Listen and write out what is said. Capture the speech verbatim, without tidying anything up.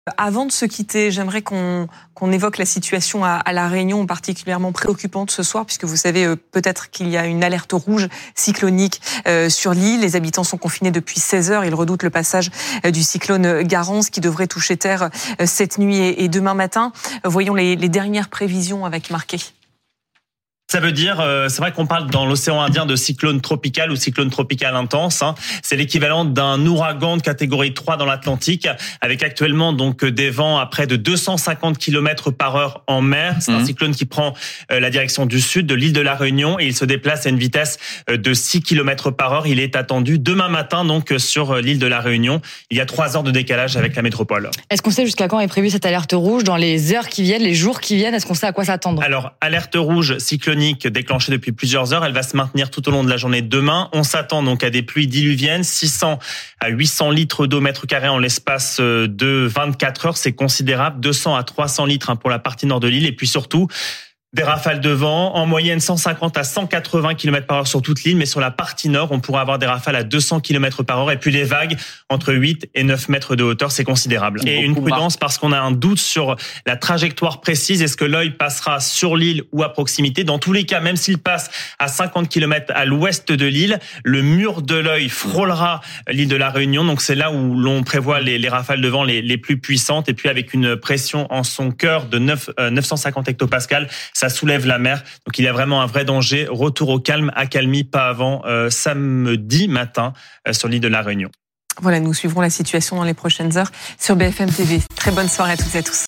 Avant de se quitter, j'aimerais qu'on qu'on évoque la situation à, à La Réunion, particulièrement préoccupante ce soir, puisque vous savez euh, peut-être qu'il y a une alerte rouge cyclonique euh, sur l'île. Les habitants sont confinés depuis seize heures. Ils redoutent le passage euh, du cyclone Garance qui devrait toucher terre euh, cette nuit et, et demain matin. Euh, voyons les, les dernières prévisions avec Marquet. Ça veut dire, euh, c'est vrai qu'on parle dans l'océan Indien de cyclone tropical ou cyclone tropical intense. Hein. C'est l'équivalent d'un ouragan de catégorie trois dans l'Atlantique, avec actuellement donc des vents à près de deux cent cinquante kilomètres par heure en mer. C'est mmh. un cyclone qui prend euh, la direction du sud de l'île de la Réunion et il se déplace à une vitesse euh, de six kilomètres par heure. Il est attendu demain matin donc sur l'île de la Réunion. Il y a trois heures de décalage avec la métropole. Est-ce qu'on sait jusqu'à quand est prévue cette alerte rouge dans les heures qui viennent, les jours qui viennent? Est-ce qu'on sait à quoi s'attendre? Alors, alerte rouge cyclonique déclenchée depuis plusieurs heures. Elle va se maintenir tout au long de la journée de demain. On s'attend donc à des pluies diluviennes, six cents à huit cents litres d'eau mètre carré en l'espace de vingt-quatre heures. C'est considérable. deux cents à trois cents litres pour la partie nord de l'île. Et puis surtout, des rafales de vent, en moyenne cent cinquante à cent quatre-vingts kilomètres par heure sur toute l'île, mais sur la partie nord, on pourra avoir des rafales à deux cents kilomètres par heure et puis les vagues entre huit et neuf mètres de hauteur, c'est considérable. Et une prudence parce qu'on a un doute sur la trajectoire précise. Est-ce que l'œil passera sur l'île ou à proximité? Dans tous les cas, même s'il passe à cinquante kilomètres à l'ouest de l'île, le mur de l'œil frôlera l'île de la Réunion. Donc c'est là où l'on prévoit les, les rafales de vent les, les plus puissantes. Et puis avec une pression en son cœur de neuf cent cinquante hectopascales, ça soulève la mer. Donc il y a vraiment un vrai danger. Retour au calme, accalmie, pas avant euh, samedi matin euh, sur l'île de la Réunion. Voilà, nous suivrons la situation dans les prochaines heures sur B F M T V. Très bonne soirée à toutes et à tous.